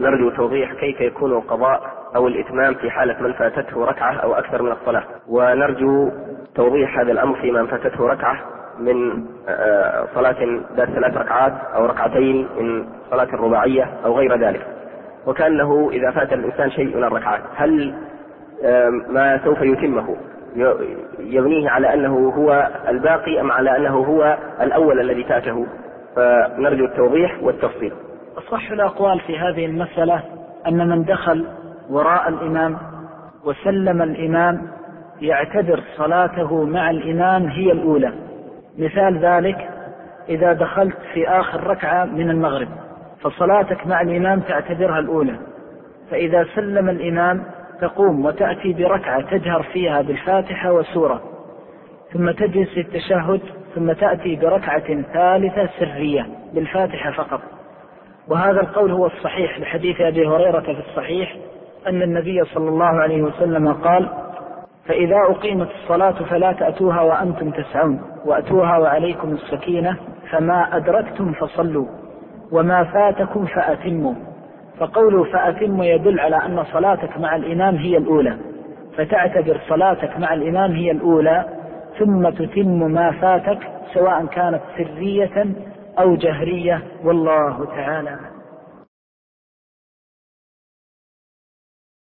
نرجو توضيح كيف يكون القضاء أو الإتمام في حالة من فاتته ركعة أو أكثر من الصلاة، ونرجو توضيح هذا الأمر في من فاتته ركعة من صلاة ذات 3 ركعات أو ركعتين من صلاة الرباعية أو غير ذلك. وكأنه إذا فات الإنسان شيء من الركعات هل ما سوف يتمه يبنيه على أنه هو الباقي أم على أنه هو الأول الذي فاته؟ فنرجو التوضيح والتفصيل. أصح الأقوال في هذه المسألة أن من دخل وراء الإمام وسلم الإمام يعتبر صلاته مع الإمام هي الأولى. مثال ذلك إذا دخلت في آخر ركعة من المغرب فصلاتك مع الإمام تعتبرها الأولى، فإذا سلم الإمام تقوم وتأتي بركعة تجهر فيها بالفاتحة وسورة، ثم تجلس للتشهد، ثم تأتي بركعة ثالثة سرية بالفاتحة فقط. وهذا القول هو الصحيح لحديث أبي هريرة في الصحيح أن النبي صلى الله عليه وسلم قال: فإذا أقيمت الصلاة فلا تأتوها وأنتم تسعون، وأتوها وعليكم السكينة، فما أدركتم فصلوا وما فاتكم فأتموا. فقوله فأتموا يدل على أن صلاتك مع الإمام هي الأولى، فتعتبر صلاتك مع الإمام هي الأولى، ثم تتم ما فاتك سواء كانت سرية أو جهرية، والله تعالى